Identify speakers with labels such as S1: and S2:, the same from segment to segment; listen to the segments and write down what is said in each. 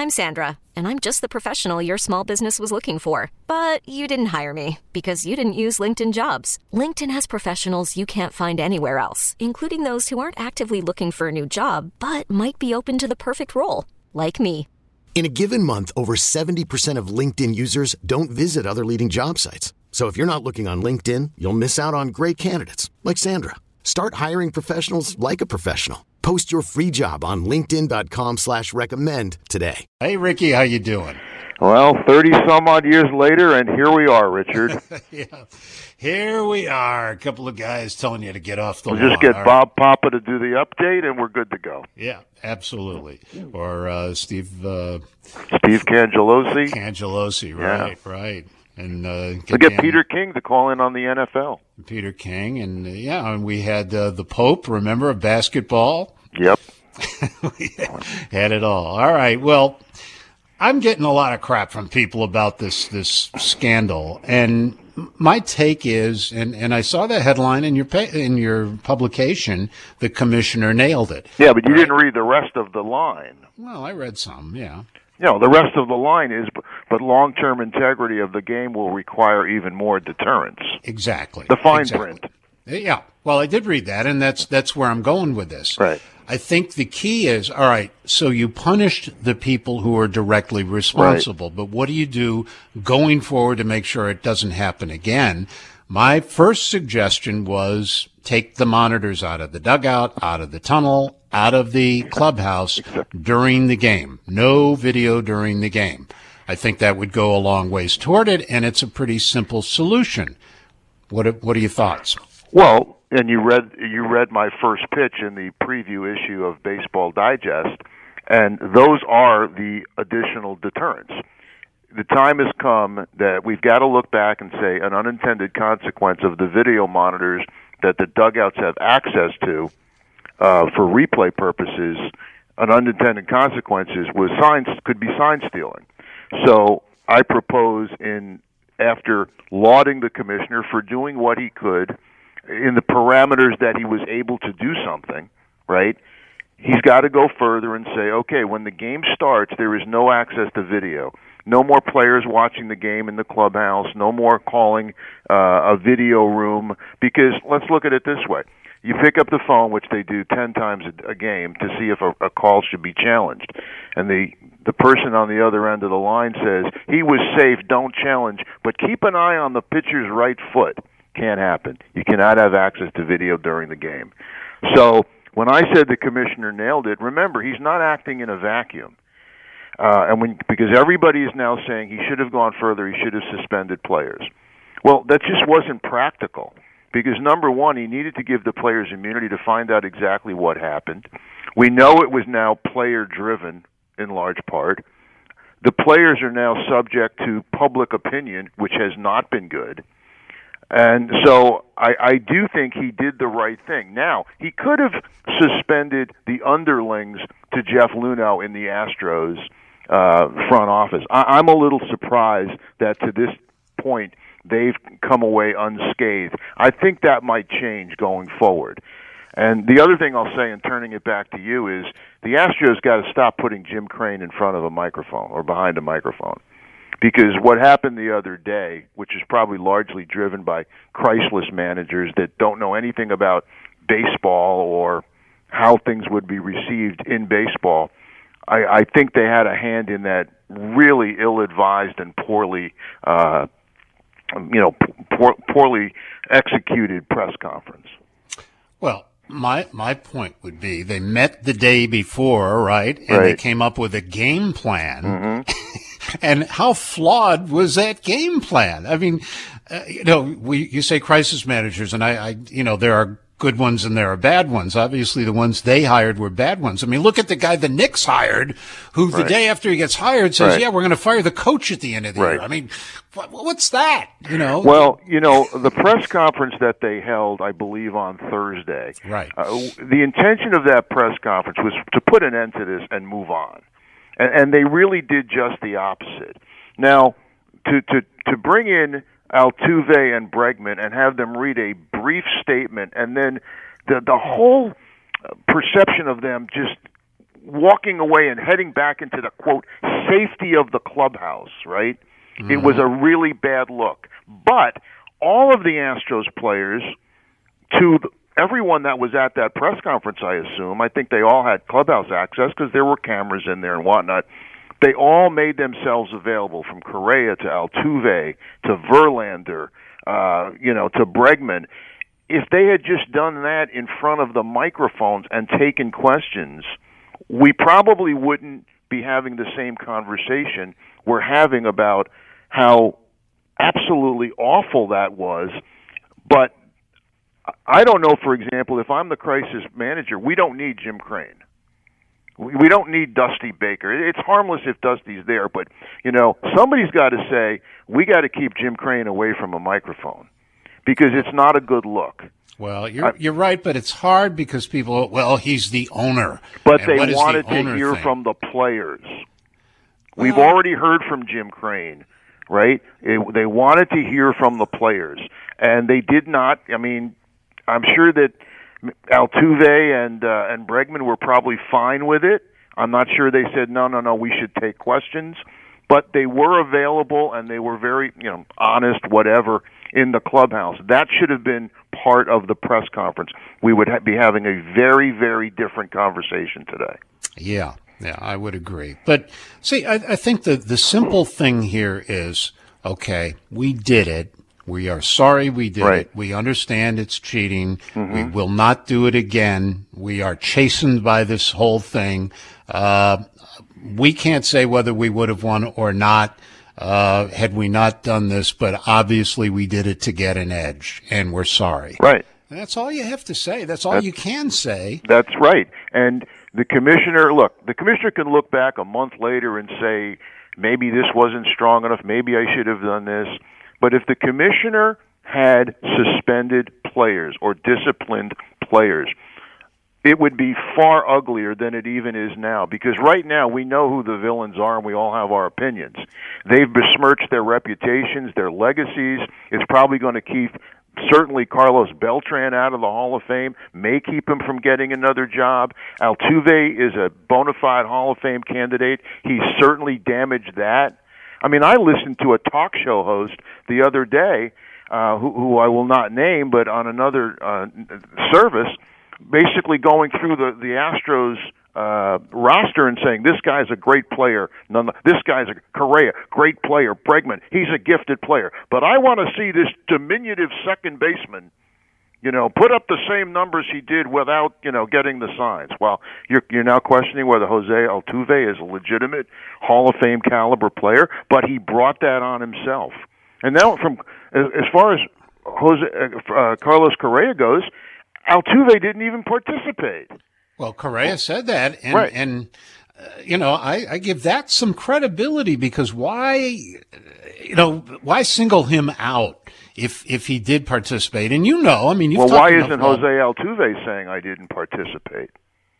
S1: I'm Sandra, and I'm just the professional your small business was looking for. But you didn't hire me because you didn't use LinkedIn Jobs. LinkedIn has professionals you can't find anywhere else, including those who aren't actively looking for a new job, but might be open to the perfect role, like me.
S2: In a given month, over 70% of LinkedIn users don't visit other leading job sites. So if you're not looking on LinkedIn, you'll miss out on great candidates like Sandra. Start hiring professionals like a professional. Post your free job on linkedin.com/recommend today.
S3: Hey, Ricky, how you doing?
S4: Well, 30-some-odd years later, and here we are, Richard.
S3: Yeah, here we are. A couple of guys telling you to get off the lawn.
S4: We'll just get Bob Papa to do the update, and we're good to go.
S3: Yeah, absolutely. Or Steve
S4: Cangelosi.
S3: Cangelosi, right, yeah. Right. And
S4: we'll get Peter King to call in on the NFL.
S3: Peter King, and and we had the Pope, remember, of basketball?
S4: Yep.
S3: We had it all. All right, well, I'm getting a lot of crap from people about this scandal, and my take is, and I saw the headline in your publication, the commissioner nailed it.
S4: Yeah, but you didn't read the rest of the line.
S3: Well, I read some, yeah.
S4: The rest of the line is, but long-term integrity of the game will require even more deterrence.
S3: Exactly.
S4: The fine print.
S3: Yeah. Well, I did read that, and that's where I'm going with this.
S4: Right.
S3: I think the key is, all right, so you punished the people who are directly responsible, right. But what do you do going forward to make sure it doesn't happen again? My first suggestion was take the monitors out of the dugout, out of the tunnel, out of the clubhouse during the game. No video during the game. I think that would go a long ways toward it, and it's a pretty simple solution. What are your thoughts?
S4: Well, and you read my first pitch in the preview issue of Baseball Digest, and those are the additional deterrents. The time has come that we've got to look back and say an unintended consequence of the video monitors that the dugouts have access to for replay purposes, an unintended consequence could be sign stealing. So I propose, after lauding the commissioner for doing what he could in the parameters that he was able to do something, right? He's got to go further and say, okay, when the game starts, there is no access to video. No more players watching the game in the clubhouse. No more calling a video room. Because let's look at it this way. You pick up the phone, which they do 10 times a game, to see if a call should be challenged. And the person on the other end of the line says, he was safe, don't challenge, but keep an eye on the pitcher's right foot. Can't happen. You cannot have access to video during the game. So when I said the commissioner nailed it, remember, he's not acting in a vacuum. Because everybody is now saying he should have gone further, he should have suspended players. Well, that just wasn't practical. Because, number one, he needed to give the players immunity to find out exactly what happened. We know it was now player-driven in large part. The players are now subject to public opinion, which has not been good. And so I do think he did the right thing. Now, he could have suspended the underlings to Jeff Luhnow in the Astros front office. I'm a little surprised that to this point they've come away unscathed. I think that might change going forward. And the other thing I'll say, and turning it back to you, is the Astros got to stop putting Jim Crane in front of a microphone or behind a microphone. Because what happened the other day, which is probably largely driven by Christless managers that don't know anything about baseball or how things would be received in baseball, I think they had a hand in that really ill-advised and poorly executed press conference.
S3: Well, my point would be they met the day before, right? And they came up with a game plan. Mm-hmm. And how flawed was that game plan? I mean, you say crisis managers, and I there are good ones and there are bad ones. Obviously, the ones they hired were bad ones. I mean, look at the guy the Knicks hired, who the day after he gets hired says, yeah, we're going to fire the coach at the end of the year. I mean, what's that?
S4: Well, the press conference that they held, I believe, on Thursday.
S3: Right.
S4: The intention of that press conference was to put an end to this and move on. And they really did just the opposite. Now, to bring in Altuve and Bregman and have them read a brief statement, and then the whole perception of them just walking away and heading back into the, quote, safety of the clubhouse, right? Mm-hmm. It was a really bad look. But all of the Astros players, to everyone that was at that press conference, I assume, I think they all had clubhouse access because there were cameras in there and whatnot. They all made themselves available, from Correa to Altuve to Verlander, to Bregman. If they had just done that in front of the microphones and taken questions, we probably wouldn't be having the same conversation we're having about how absolutely awful that was. But I don't know, for example, if I'm the crisis manager, we don't need Jim Crane. We don't need Dusty Baker. It's harmless if Dusty's there, but, somebody's got to say, we got to keep Jim Crane away from a microphone because it's not a good look.
S3: Well, you're right, but it's hard because people, he's the owner.
S4: But they wanted to hear from the players. We've already heard from Jim Crane, right? They wanted to hear from the players, and they did not. I mean, I'm sure that Altuve and Bregman were probably fine with it. I'm not sure they said, no, we should take questions. But they were available, and they were very, honest, whatever, in the clubhouse. That should have been part of the press conference. We would be having a very, very different conversation today.
S3: Yeah, I would agree. But, see, I think the simple thing here is, okay, we did it. We are sorry we did it. We understand it's cheating. Mm-hmm. We will not do it again. We are chastened by this whole thing. We can't say whether we would have won or not had we not done this, but obviously we did it to get an edge, and we're sorry.
S4: Right.
S3: And that's all you have to say. That's all you can say.
S4: That's right. And the commissioner can look back a month later and say, maybe this wasn't strong enough, maybe I should have done this. But if the commissioner had suspended players or disciplined players, it would be far uglier than it even is now. Because right now we know who the villains are and we all have our opinions. They've besmirched their reputations, their legacies. It's probably going to keep certainly Carlos Beltran out of the Hall of Fame, may keep him from getting another job. Altuve is a bona fide Hall of Fame candidate. He's certainly damaged that. I mean, I listened to a talk show host the other day, who I will not name, but on another service, basically going through the Astros roster and saying, this guy's a great player. This guy's a Correa, great player. Bregman, he's a gifted player. But I want to see this diminutive second baseman, put up the same numbers he did without, getting the signs. Well, you're now questioning whether Jose Altuve is a legitimate Hall of Fame caliber player, but he brought that on himself. And now, as far as Carlos Correa goes, Altuve didn't even participate.
S3: Well, Correa said that, and I give that some credibility because why single him out if he did participate? And you've
S4: why isn't Jose Altuve saying I didn't participate?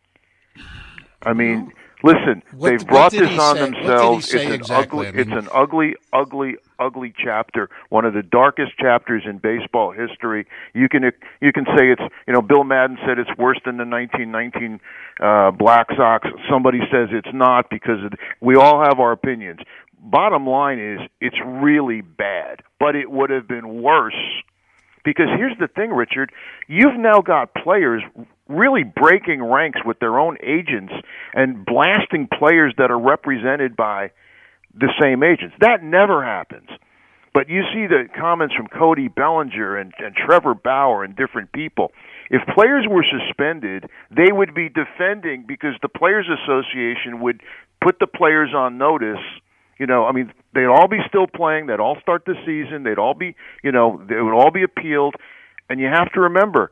S4: I mean, listen, they've brought this on themselves. It's an ugly chapter. One of the darkest chapters in baseball history. You can say it's, Bill Madden said it's worse than the 1919 Black Sox. Somebody says it's not because we all have our opinions. Bottom line is it's really bad, but it would have been worse. Because here's the thing, Richard, you've now got players really breaking ranks with their own agents and blasting players that are represented by the same agents. That never happens. But you see the comments from Cody Bellinger and Trevor Bauer and different people. If players were suspended, they would be defending because the Players Association would put the players on notice. They'd all be still playing. They'd all start the season. They'd all be, they would all be appealed. And you have to remember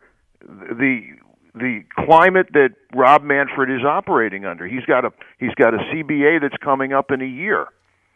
S4: the climate that Rob Manfred is operating under. He's got a CBA that's coming up in a year.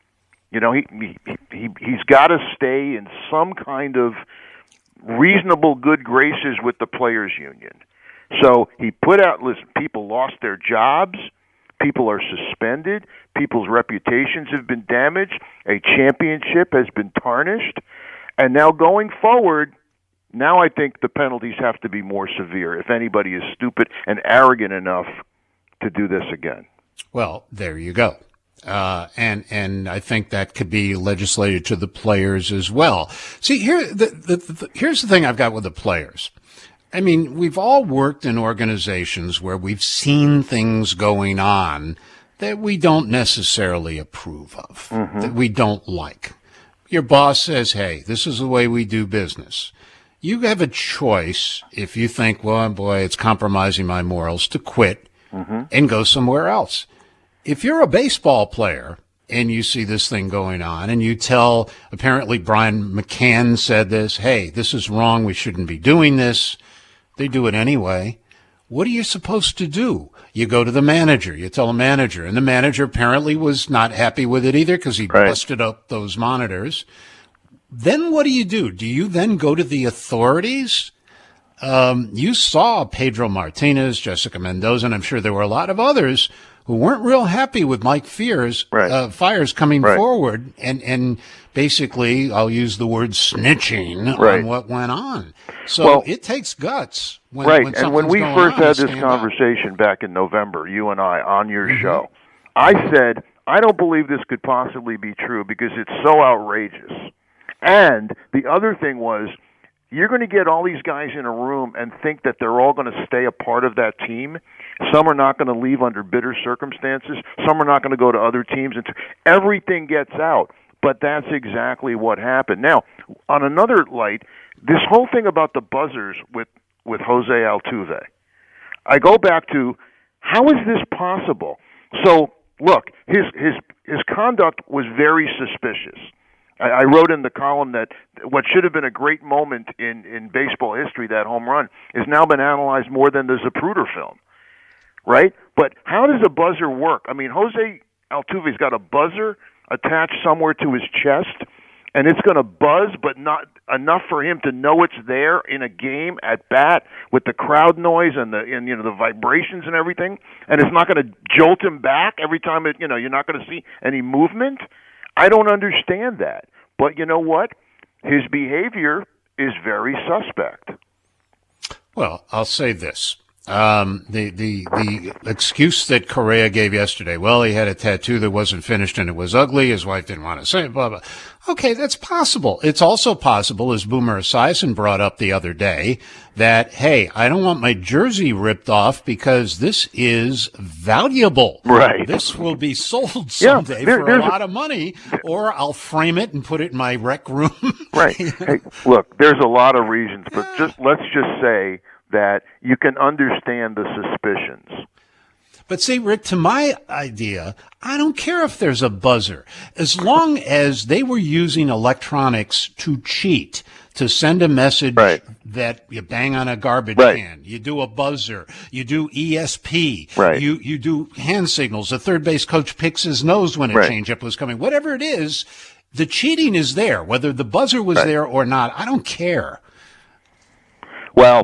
S4: He's got to stay in some kind of reasonable good graces with the players' union. So he put out, listen, people lost their jobs. People are suspended. People's reputations have been damaged. A championship has been tarnished. And now going forward, I think the penalties have to be more severe if anybody is stupid and arrogant enough to do this again.
S3: Well, there you go. And I think that could be legislated to the players as well. See, here's the thing I've got with the players. I mean, we've all worked in organizations where we've seen things going on that we don't necessarily approve of, that we don't like. Your boss says, hey, this is the way we do business. You have a choice if you think, well, boy, it's compromising my morals, to quit and go somewhere else. If you're a baseball player and you see this thing going on and you tell, apparently Brian McCann said this, hey, this is wrong, we shouldn't be doing this. They do it anyway. What are you supposed to do? You go to the manager, you tell the manager, and the manager apparently was not happy with it either because he busted up those monitors. Then what do? Do you then go to the authorities? You saw Pedro Martinez, Jessica Mendoza, and I'm sure there were a lot of others who weren't real happy with Mike Fiers coming forward and basically, I'll use the word snitching on what went on. So it takes guts.
S4: And when we first had this conversation back in November, you and I, on your show, I said, I don't believe this could possibly be true because it's so outrageous. And the other thing was, you're going to get all these guys in a room and think that they're all going to stay a part of that team. Some are not going to leave under bitter circumstances. Some are not going to go to other teams. Everything gets out. But that's exactly what happened. Now, on another light, this whole thing about the buzzers with Jose Altuve, I go back to, how is this possible? So, look, his conduct was very suspicious. I wrote in the column that what should have been a great moment in baseball history, that home run, has now been analyzed more than the Zapruder film, right? But how does a buzzer work? I mean, Jose Altuve's got a buzzer attached somewhere to his chest, and it's going to buzz, but not enough for him to know it's there in a game at bat with the crowd noise and the vibrations and everything, and it's not going to jolt him back every time you're not going to see any movement. I don't understand that. But you know what? His behavior is very suspect.
S3: Well, I'll say this. The excuse that Correa gave yesterday, well, he had a tattoo that wasn't finished and it was ugly. His wife didn't want to say it, blah, blah. Okay, that's possible. It's also possible, as Boomer Esiason brought up the other day, that, hey, I don't want my jersey ripped off because this is valuable.
S4: Right.
S3: This will be sold someday for a lot of money, or I'll frame it and put it in my rec room.
S4: Right. Hey, look, there's a lot of reasons, but let's just say that you can understand the suspicions.
S3: But see, Rick, to my idea, I don't care if there's a buzzer. As long as they were using electronics to cheat, to send a message that you bang on a garbage can, you do a buzzer, you do ESP, you do hand signals, the third base coach picks his nose when a changeup was coming. Whatever it is, the cheating is there. Whether the buzzer was there or not, I don't care.
S4: Well,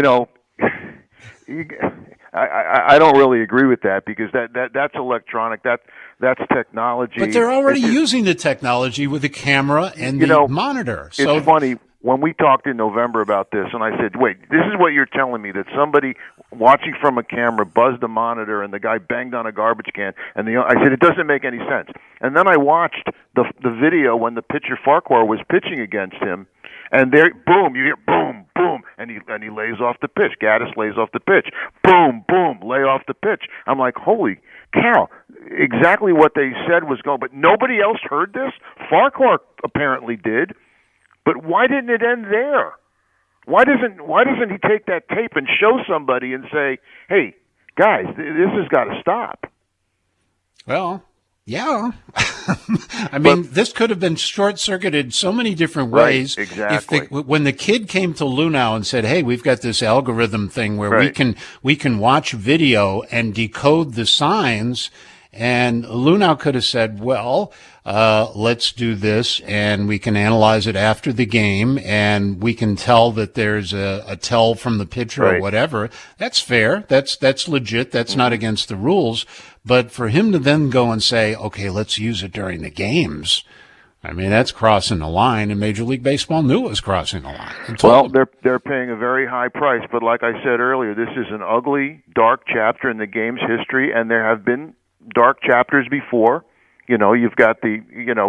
S4: I don't really agree with that because that's electronic. That's technology.
S3: But they're already using the technology with the camera and the monitor. So
S4: it's funny when we talked in November about this, and I said, "Wait, this is what you're telling me that somebody watching from a camera buzzed a monitor and the guy banged on a garbage can?" And I said, "It doesn't make any sense." And then I watched the video when the pitcher Farquhar was pitching against him. And there, boom, you hear boom, boom, and he lays off the pitch. Gaddis lays off the pitch. Boom, boom, lay off the pitch. I'm like, holy cow, exactly what they said was going. But nobody else heard this? Farquhar apparently did. But why didn't it end there? Why doesn't he take that tape and show somebody and say, hey, guys, this has got to stop?
S3: Well, yeah. I mean, this could have been short-circuited so many different ways.
S4: Right, exactly.
S3: When the kid came to Luhnow and said, hey, we've got this algorithm thing where we can watch video and decode the signs, and Luhnow could have said, well, let's do this, and we can analyze it after the game, and we can tell that there's a tell from the pitcher or whatever. That's fair. That's legit. That's not against the rules. But for him to then go and say, okay, let's use it during the games, I mean, that's crossing the line, and Major League Baseball knew it was crossing the line.
S4: Well, they're paying a very high price, but like I said earlier, this is an ugly, dark chapter in the game's history, and there have been dark chapters before. You know, you've got the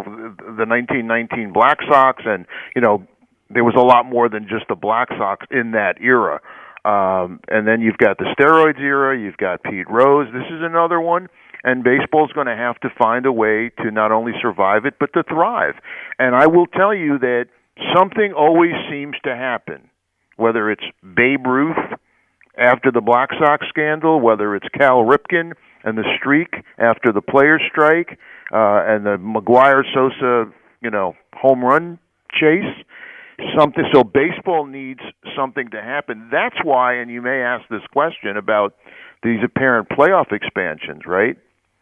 S4: 1919 Black Sox, and, you know, there was a lot more than just the Black Sox in that era. And then you've got the steroids era, you've got Pete Rose. This is another one. And baseball's going to have to find a way to not only survive it, but to thrive. And I will tell you that something always seems to happen, whether it's Babe Ruth after the Black Sox scandal, whether it's Cal Ripken and the streak after the players' strike, and the McGuire-Sosa, home run chase. So baseball needs something to happen. That's why, and you may ask this question about these apparent playoff expansions, right?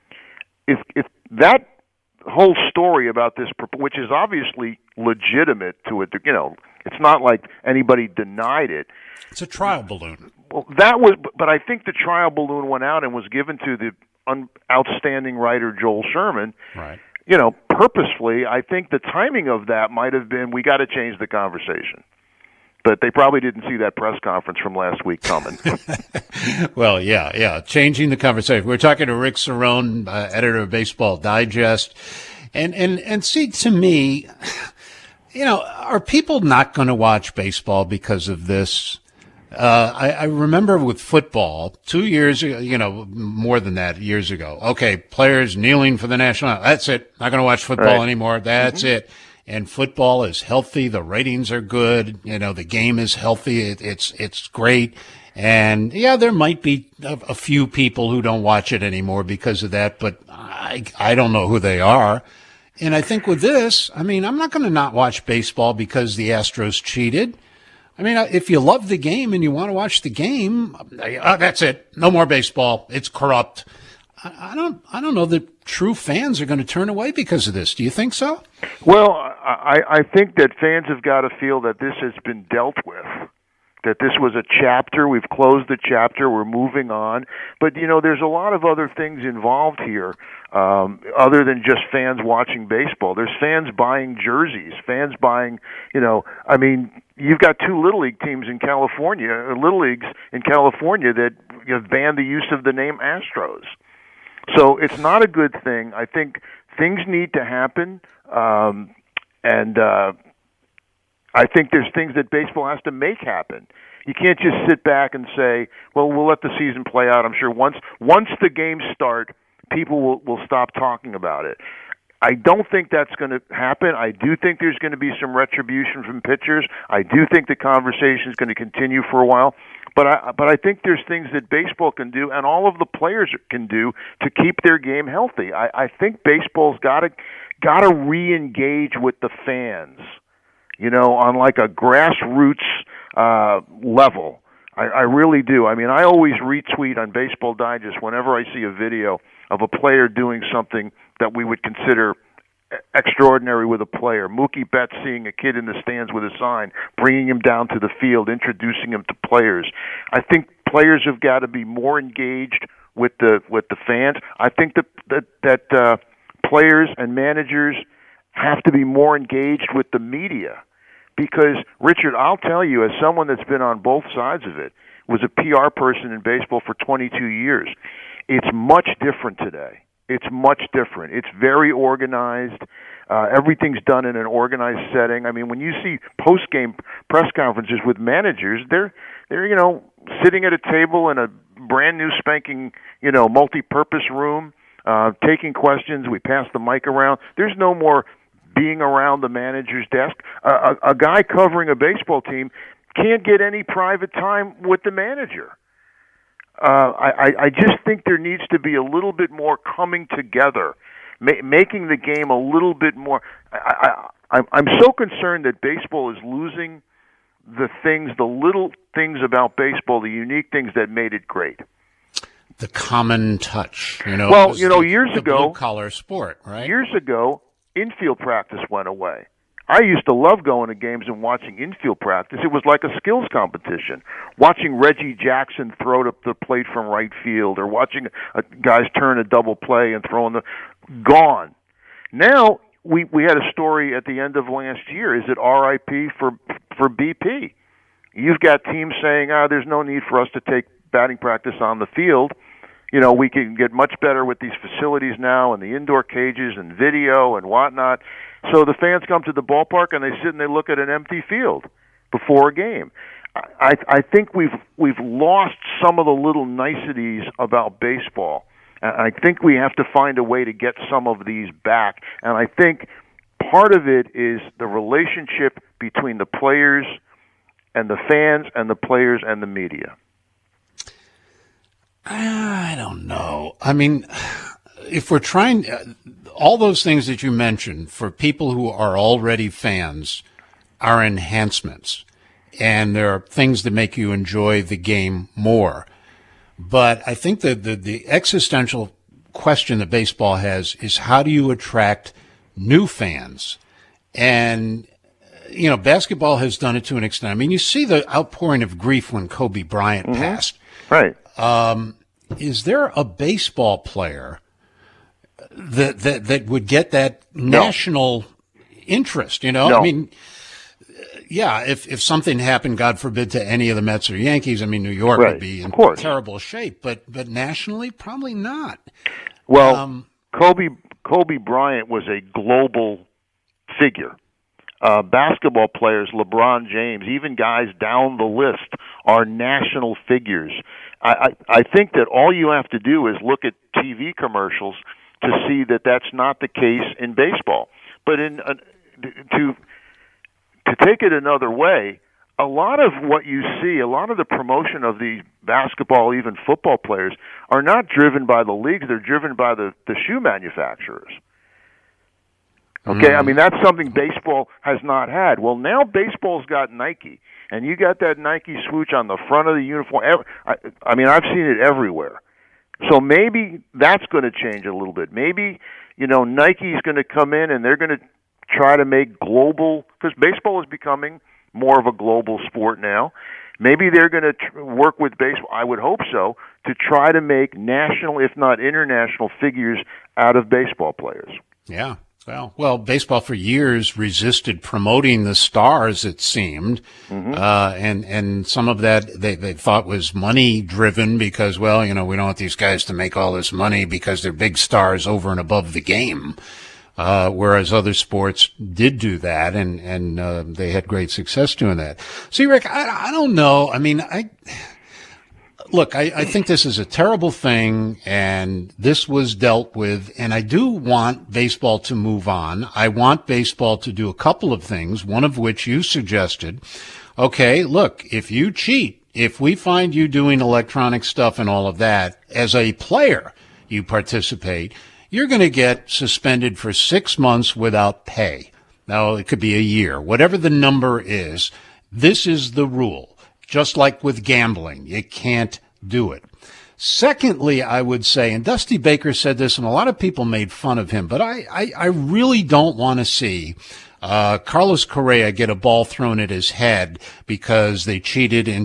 S4: If that whole story about this, which is obviously legitimate to it, it's not like anybody denied it.
S3: It's a trial balloon.
S4: Well, but I think the trial balloon went out and was given to the outstanding writer Joel Sherman.
S3: Right.
S4: Purposefully. I think the timing of that might have been, we got to change the conversation. But they probably didn't see that press conference from last week coming.
S3: Well, yeah. Changing the conversation. We're talking to Rick Cerrone, editor of Baseball Digest. And see, to me, are people not going to watch baseball because of this? I remember with football 2 years ago, more than that, years ago. Okay, players kneeling for the national. That's it. Not going to watch football anymore. That's it. And football is healthy. The ratings are good. The game is healthy. It's great. And yeah, there might be a few people who don't watch it anymore because of that, but I don't know who they are. And I think with this, I'm not going to not watch baseball because the Astros cheated. If you love the game and you want to watch the game, that's it. No more baseball. It's corrupt. I don't know that true fans are going to turn away because of this. Do you think so?
S4: Well, I think that fans have got to feel that this has been dealt with, that this was a chapter. We've closed the chapter. We're moving on. But, there's a lot of other things involved here other than just fans watching baseball. There's fans buying jerseys, fans buying, you've got two Little League teams in California, Little Leagues in California that have banned the use of the name Astros. So it's not a good thing. I think things need to happen, and I think there's things that baseball has to make happen. You can't just sit back and say, well, we'll let the season play out. I'm sure once the games start, people will stop talking about it. I don't think that's going to happen. I do think there's going to be some retribution from pitchers. I do think the conversation is going to continue for a while. But I think there's things that baseball can do and all of the players can do to keep their game healthy. I think baseball's got to re-engage with the fans, on like a grassroots level. I really do. I always retweet on Baseball Digest whenever I see a video of a player doing something that we would consider extraordinary with a player. Mookie Betts seeing a kid in the stands with a sign, bringing him down to the field, introducing him to players. I think players have got to be more engaged with the fans. I think that players and managers have to be more engaged with the media. Because, Richard, I'll tell you, as someone that's been on both sides of it, was a PR person in baseball for 22 years, it's much different today. It's much different. It's very organized. Everything's done in an organized setting. When you see post-game press conferences with managers, they're sitting at a table in a brand new spanking, multi-purpose room, taking questions. We pass the mic around. There's no more being around the manager's desk. A guy covering a baseball team can't get any private time with the manager. I just think there needs to be a little bit more coming together, making the game a little bit more. I'm so concerned that baseball is losing the little things about baseball, the unique things that made it great.
S3: The common touch,
S4: years ago,
S3: blue-collar sport, right?
S4: Years ago, infield practice went away. I used to love going to games and watching infield practice. It was like a skills competition. Watching Reggie Jackson throw to the plate from right field, or watching guys turn a double play and throwing gone. Now, we had a story at the end of last year. Is it RIP for BP? You've got teams saying, there's no need for us to take batting practice on the field. You know, we can get much better with these facilities now and the indoor cages and video and whatnot. So the fans come to the ballpark and they sit and they look at an empty field before a game. I think we've lost some of the little niceties about baseball. I think we have to find a way to get some of these back. And I think part of it is the relationship between the players and the fans and the players and the media.
S3: I don't know. I mean, if we're trying, all those things that you mentioned for people who are already fans are enhancements, and there are things that make you enjoy the game more. But I think that the existential question that baseball has is how do you attract new fans? And, you know, basketball has done it to an extent. I mean, you see the outpouring of grief when Kobe Bryant passed.
S4: Right.
S3: Is there a baseball player that would get that national interest? You know,
S4: No.
S3: I mean, yeah, if something happened, God forbid, to any of the Mets or Yankees, I mean, New York would be in terrible shape. But nationally, probably not.
S4: Well, Kobe Bryant was a global figure. Basketball players, LeBron James, even guys down the list are national figures. I think that all you have to do is look at TV commercials to see that that's not the case in baseball. But to take it another way, a lot of what you see, a lot of the promotion of the basketball, even football players, are not driven by the leagues. They're driven by the shoe manufacturers. Okay, I mean, that's something baseball has not had. Well, now baseball's got Nike, and you got that Nike swoosh on the front of the uniform. I mean, I've seen it everywhere. So maybe that's going to change a little bit. Maybe, you know, Nike's going to come in and they're going to try to make global, because baseball is becoming more of a global sport now. Maybe they're going to work with baseball, I would hope so, to try to make national, if not international, figures out of baseball players.
S3: Yeah. Well, baseball for years resisted promoting the stars, it seemed, and some of that they thought was money driven because, well, you know, we don't want these guys to make all this money because they're big stars over and above the game, whereas other sports did do that, and they had great success doing that. See, Rick, I don't know. I mean, Look, I think this is a terrible thing, and this was dealt with, and I do want baseball to move on. I want baseball to do a couple of things, one of which you suggested. Okay, look, if you cheat, if we find you doing electronic stuff and all of that, as a player, you participate, you're going to get suspended for 6 months without pay. Now, it could be a year. Whatever the number is, this is the rule. Just like with gambling, you can't do it. Secondly, I would say, and Dusty Baker said this, and a lot of people made fun of him, but I really don't want to see Carlos Correa get a ball thrown at his head because they cheated in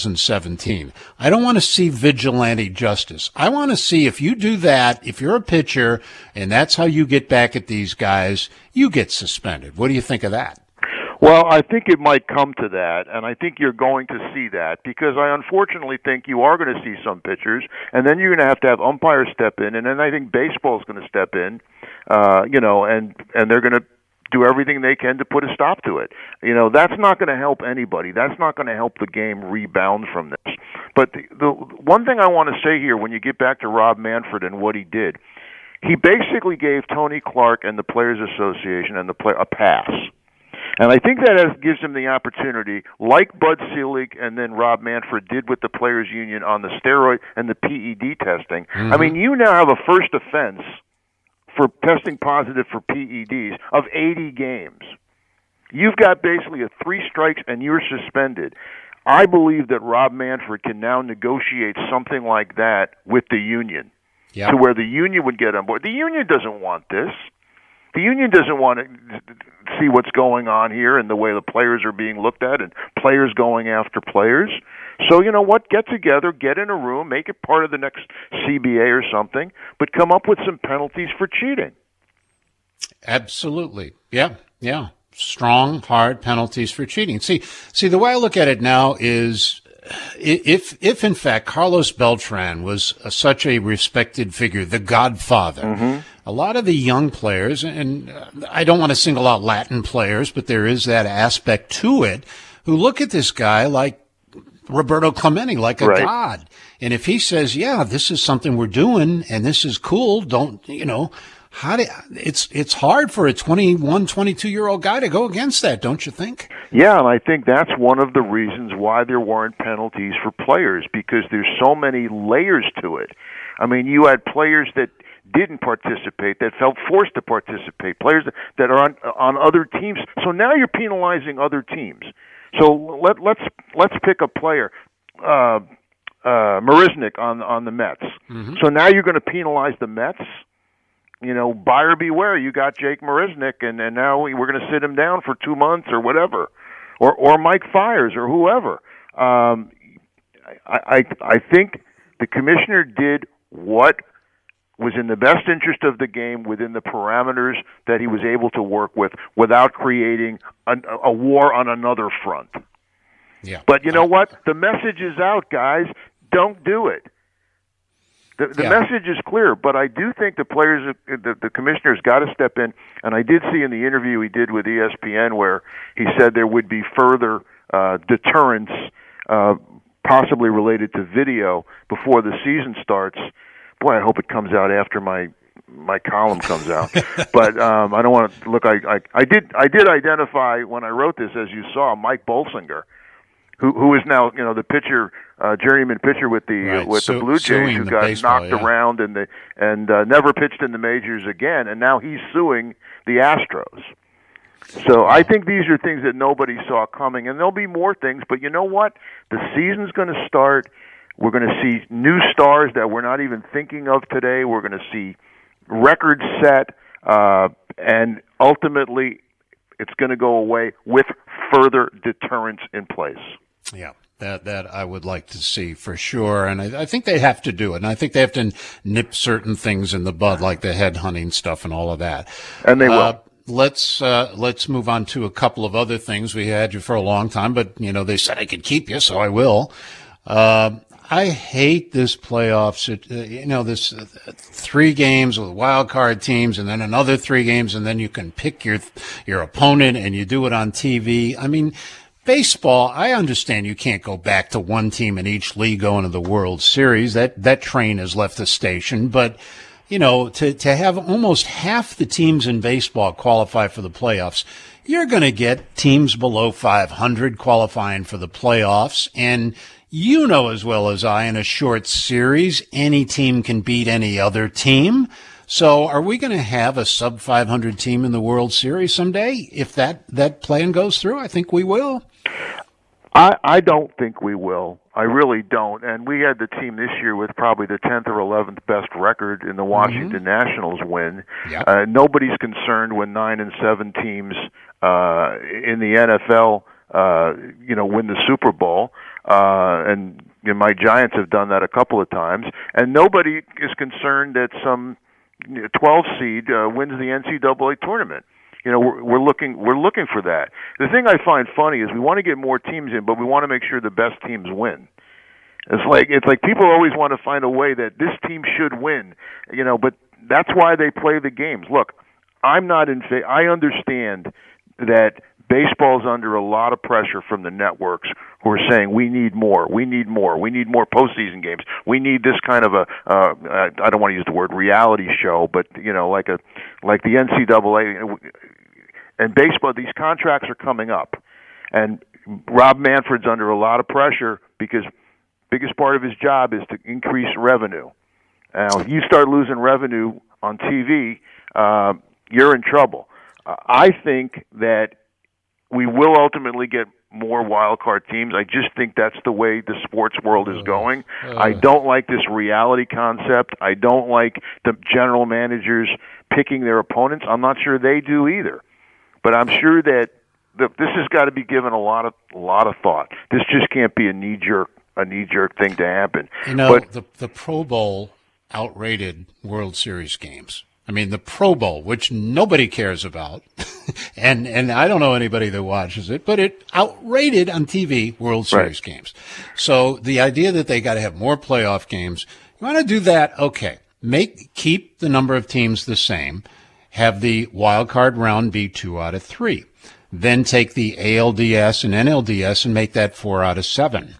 S3: 2017. I don't want to see vigilante justice. I want to see if you do that, if you're a pitcher, and that's how you get back at these guys, you get suspended. What do you think of that?
S4: Well, I think it might come to that, and I think you're going to see that, because I unfortunately think you are going to see some pitchers, and then you're going to have umpires step in, and then I think baseball's going to step in, you know, and they're going to do everything they can to put a stop to it. You know, that's not going to help anybody. That's not going to help the game rebound from this. But the one thing I want to say here, when you get back to Rob Manfred and what he did, he basically gave Tony Clark and the Players Association and a pass. And I think that gives him the opportunity, like Bud Selig and then Rob Manfred did with the Players Union on the steroid and the PED testing. I mean, you now have a first offense for testing positive for PEDs of 80 games. You've got basically 3 strikes and you're suspended. I believe that Rob Manfred can now negotiate something like that with the union, to where the union would get on board. The union doesn't want this. The union doesn't want to see what's going on here and the way the players are being looked at and players going after players. So, you know what? Get together, get in a room, make it part of the next CBA or something, but come up with some penalties for cheating.
S3: Absolutely. Yeah. Yeah. Strong, hard penalties for cheating. See, the way I look at it now is if in fact Carlos Beltran was such a respected figure, the godfather, a lot of the young players, and I don't want to single out Latin players, but there is that aspect to it, who look at this guy like Roberto Clemente, like a god. And if he says, yeah, this is something we're doing and this is cool, it's hard for a 21, 22-year-old guy to go against that, don't you think?
S4: Yeah, and I think that's one of the reasons why there weren't penalties for players, because there's so many layers to it. I mean, you had players that didn't participate, that felt forced to participate, players that are on other teams. So now you're penalizing other teams. So let's pick a player, Marisnik on the Mets. So now you're going to penalize the Mets. Buyer beware. You got Jake Marisnik, and now we're going to sit him down for 2 months or whatever, or Mike Fiers or whoever. I think the commissioner did what was in the best interest of the game within the parameters that he was able to work with, without creating a war on another front.
S3: Yeah.
S4: But you know what? The message is out, guys. Don't do it. The message is clear, but I do think the players, the commissioner's got to step in. And I did see in the interview he did with ESPN where he said there would be further deterrence, possibly related to video, before the season starts. Boy, I hope it comes out after my column comes out. But I don't want to look. I did identify when I wrote this, as you saw, Mike Bolsinger, who is now the pitcher, journeyman pitcher with the Blue Jays, who got knocked around and never pitched in the majors again, and now he's suing the Astros. So I think these are things that nobody saw coming, and there'll be more things. But you know what? The season's going to start. We're going to see new stars that we're not even thinking of today. We're going to see records set, and ultimately, it's going to go away with further deterrence in place.
S3: Yeah, that I would like to see for sure, and I think they have to do it, and I think they have to nip certain things in the bud, like the headhunting stuff and all of that.
S4: And they will.
S3: Let's move on to a couple of other things. We had you for a long time, but they said I could keep you, so I will. I hate this playoffs. This 3 games with wild card teams, and then another 3 games, and then you can pick your opponent, and you do it on TV. I mean, baseball, I understand you can't go back to one team in each league going to the World Series. That train has left the station. But to have almost half the teams in baseball qualify for the playoffs, you're going to get teams below 500 qualifying for the playoffs, and as well as I, in a short series, any team can beat any other team. So are we going to have a sub-500 team in the World Series someday? If that plan goes through, I think we will.
S4: I don't think we will. I really don't. And we had the team this year with probably the 10th or 11th best record in the Washington Nationals win. Yep. Nobody's concerned when 9 and 7 teams in the NFL win the Super Bowl. And my Giants have done that a couple of times. And nobody is concerned that some 12 seed wins the NCAA tournament. We're looking for that. The thing I find funny is we want to get more teams in, but we want to make sure the best teams win. It's like people always want to find a way that this team should win, but that's why they play the games. Look, I'm not in favor. I understand that baseball's under a lot of pressure from the networks who are saying we need more postseason games. We need this kind of I don't want to use the word reality show, but like the NCAA and baseball. These contracts are coming up, and Rob Manfred's under a lot of pressure because biggest part of his job is to increase revenue. Now, if you start losing revenue on TV, you're in trouble. I think that we will ultimately get more wild card teams. I just think that's the way the sports world is going. I don't like this reality concept. I don't like the general managers picking their opponents. I'm not sure they do either. But I'm sure that this has got to be given a lot of thought. This just can't be a knee jerk thing to happen.
S3: But the Pro Bowl outrated World Series games. I mean, the Pro Bowl, which nobody cares about, and I don't know anybody that watches it, but it outrated on TV World Series games. So the idea that they got to have more playoff games, you want to do that? Okay. Keep the number of teams the same. Have the wild card round be 2 out of 3. Then take the ALDS and NLDS and make that 4 out of 7.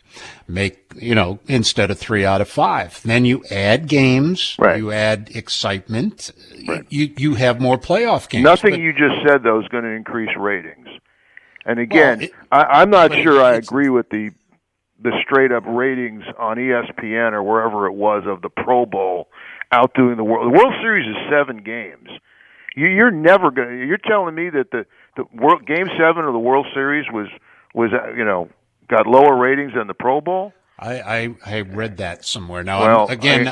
S3: Instead of 3 out of 5. Then you add games, you add excitement, you have more playoff games.
S4: Nothing you just said, though, is going to increase ratings. And again, I'm not sure I agree with the straight-up ratings on ESPN or wherever it was of the Pro Bowl outdoing the World. The World Series is 7 games. You're never going to. You're telling me that the Game 7 of the World Series was got lower ratings than the Pro Bowl?
S3: I read that somewhere. Now,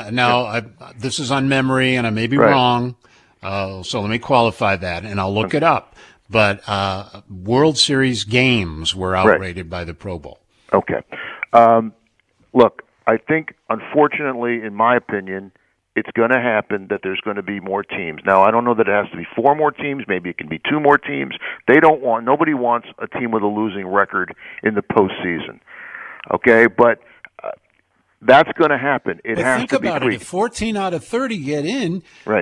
S3: this is on memory, and I may be wrong, so let me qualify that, and I'll look it up. But World Series games were outrated by the Pro Bowl.
S4: Okay. Look, I think, unfortunately, in my opinion, it's going to happen that there's going to be more teams. Now, I don't know that it has to be 4 more teams. Maybe it can be 2 more teams. Nobody wants a team with a losing record in the postseason. Okay, but that's going to happen. It has to be. Think
S3: about it. If 14 out of 30 get in,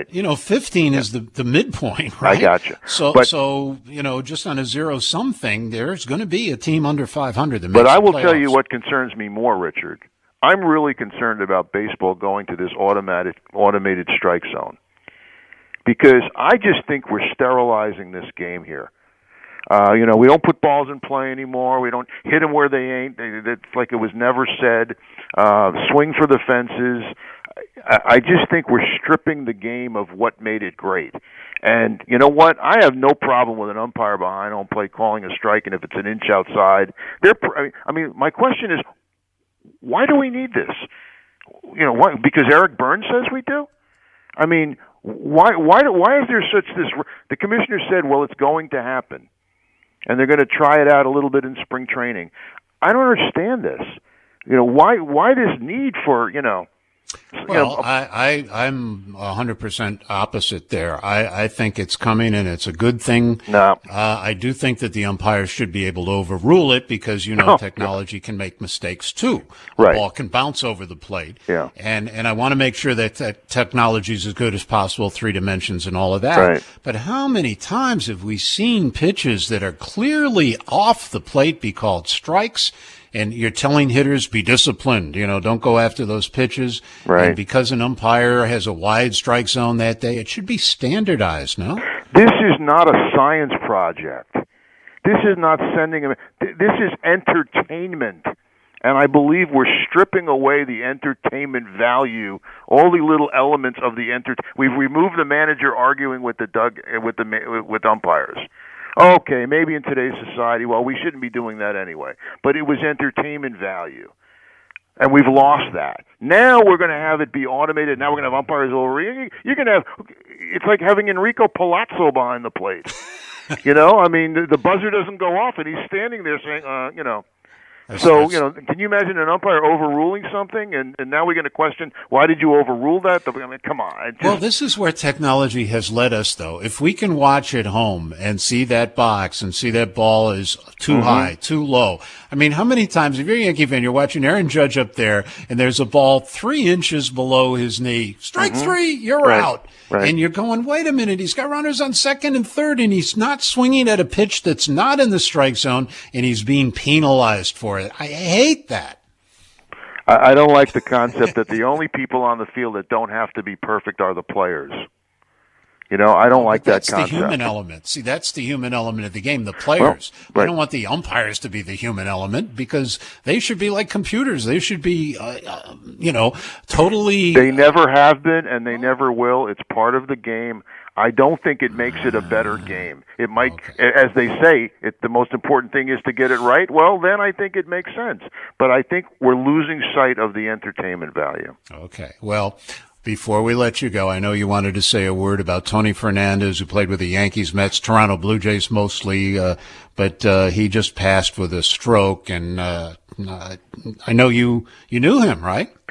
S3: 15 is the midpoint, right?
S4: I gotcha.
S3: So just on a zero-sum thing, there's going to be a team under 500 that makes
S4: But I will
S3: the playoffs.
S4: tell you what concerns me more, Richard. I'm really concerned about baseball going to this automated strike zone because I just think we're sterilizing this game here. We don't put balls in play anymore. We don't hit them where they ain't. It's like it was never said. Swing for the fences. I just think we're stripping the game of what made it great. And you know what? I have no problem with an umpire behind home plate calling a strike, and if it's an inch outside, my question is, why do we need this? Why? Because Eric Burns says we do? I mean, why is there such this? The commissioner said, well, it's going to happen, and they're going to try it out a little bit in spring training. I don't understand this. Why this need for,
S3: Well, I'm 100% opposite there. I think it's coming and it's a good thing.
S4: No.
S3: I do think that the umpires should be able to overrule it because, technology can make mistakes too. The ball can bounce over the plate.
S4: Yeah.
S3: And I want to make sure that technology is as good as possible, 3 dimensions and all of that.
S4: Right.
S3: But how many times have we seen pitches that are clearly off the plate be called strikes? And you're telling hitters, be disciplined, don't go after those pitches.
S4: Right.
S3: And because an umpire has a wide strike zone that day, it should be standardized, no?
S4: This is not a science project. This is not this is entertainment. And I believe we're stripping away the entertainment value, all the little elements of the We've removed the manager arguing with with umpires. Okay, maybe in today's society, well, we shouldn't be doing that anyway. But it was entertainment value. And we've lost that. Now we're going to have it be automated. Now we're going to have umpires over. You're going to have, it's like having Enrico Palazzo behind the plate. The buzzer doesn't go off, and he's standing there saying, can you imagine an umpire overruling something, and now we're going to question, why did you overrule that? Come on.
S3: Well, this is where technology has led us, though. If we can watch at home and see that box and see that ball is too high, too low. I mean, how many times, if you're a Yankee fan, you're watching Aaron Judge up there, and there's a ball 3 inches below his knee. Strike 3, you're out.
S4: Right.
S3: And you're going, wait a minute, he's got runners on second and third, and he's not swinging at a pitch that's not in the strike zone, and he's being penalized for it. I hate that.
S4: I don't like the concept that the only people on the field that don't have to be perfect are the players. I don't like that concept.
S3: That's the human element. See, that's the human element of the game, the players. I don't want the umpires to be the human element because they should be like computers. They should be, totally.
S4: They never have been and they never will. It's part of the game. I don't think it makes it a better game. It might, as they say, the most important thing is to get it right. Well, then I think it makes sense. But I think we're losing sight of the entertainment value.
S3: Okay. Well, before we let you go, I know you wanted to say a word about Tony Fernandez, who played with the Yankees, Mets, Toronto Blue Jays mostly, but he just passed with a stroke. And I know you knew him, right?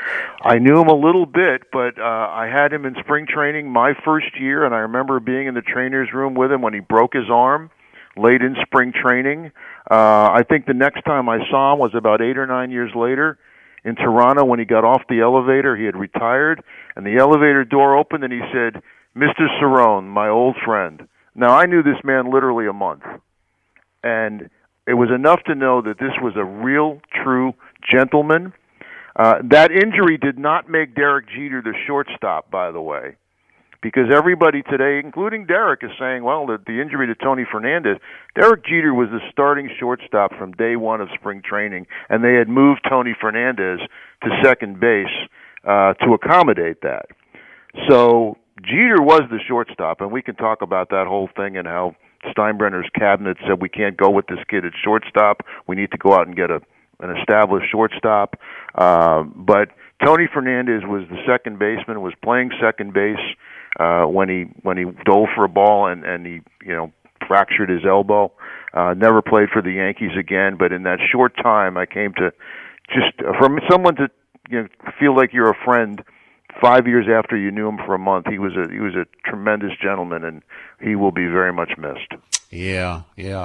S4: I knew him a little bit, but I had him in spring training my first year, and I remember being in the trainer's room with him when he broke his arm late in spring training. I think the next time I saw him was about 8 or 9 years later in Toronto when he got off the elevator. He had retired, and the elevator door opened, and he said, "Mr. Cerrone, my old friend." Now, I knew this man literally a month, and it was enough to know that this was a real, true gentleman. That injury did not make Derek Jeter the shortstop, by the way, because everybody today, including Derek, is saying, well, the injury to Tony Fernandez, Derek Jeter was the starting shortstop from day one of spring training, and they had moved Tony Fernandez to second base to accommodate that. So Jeter was the shortstop, and we can talk about that whole thing and how Steinbrenner's cabinet said we can't go with this kid at shortstop. We need to go out and get an established shortstop. But Tony Fernandez was the second baseman, was playing second base when he dove for a ball and he fractured his elbow. Never played for the Yankees again. But in that short time, I came to just from someone to feel like you're a friend 5 years after you knew him for a month. He was a tremendous gentleman, and he will be very much missed.
S3: Yeah.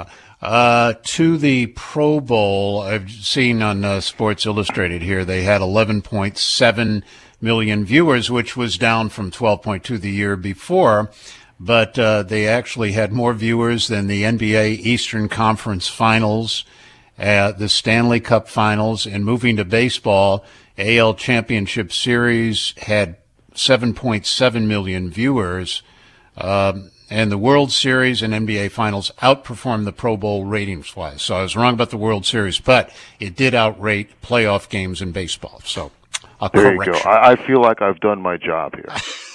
S3: To the Pro Bowl, I've seen on Sports Illustrated here, they had 11.7 million viewers, which was down from 12.2 the year before. But they actually had more viewers than the NBA Eastern Conference Finals, the Stanley Cup Finals, and moving to baseball, AL Championship Series had 7.7 million viewers. And the World Series and NBA Finals outperformed the Pro Bowl ratings-wise. So I was wrong about the World Series, but it did outrate playoff games in baseball. So a
S4: there
S3: correction.
S4: You go. I feel like I've done my job here.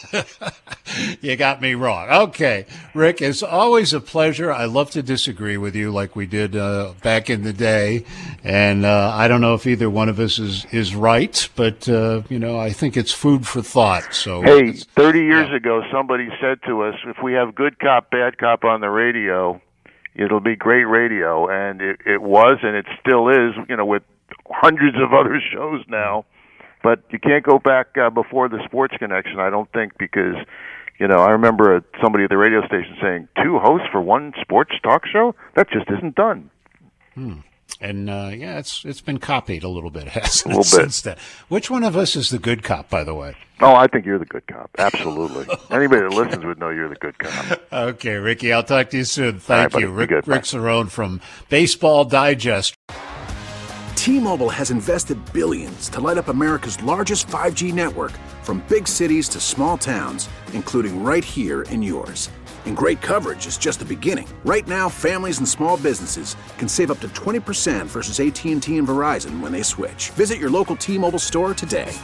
S3: You got me wrong. Okay, Rick, it's always a pleasure. I love to disagree with you like we did back in the day. And I don't know if either one of us is right, but, I think it's food for thought. So,
S4: hey, 30 years ago, somebody said to us, if we have good cop, bad cop on the radio, it'll be great radio. And it was, and it still is, with hundreds of other shows now. But you can't go back before the Sports Connection, I don't think, because, I remember somebody at the radio station saying, 2 hosts for one sports talk show? That just isn't done.
S3: And, it's been copied a little bit, hasn't it?
S4: A little bit.
S3: Since then. Which one of us is the good cop, by the way?
S4: Oh, I think you're the good cop. Absolutely. Anybody that listens would know you're the good cop.
S3: Okay, Ricky, I'll talk to you soon. Thank you.
S4: Rick
S3: Cerrone from Baseball Digest.
S5: T-Mobile has invested billions to light up America's largest 5G network, from big cities to small towns, including right here in yours. And great coverage is just the beginning. Right now, families and small businesses can save up to 20% versus AT&T and Verizon when they switch. Visit your local T-Mobile store today.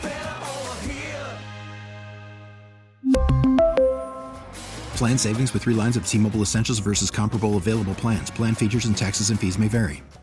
S6: Plan savings with 3 lines of T-Mobile Essentials versus comparable available plans. Plan features and taxes and fees may vary.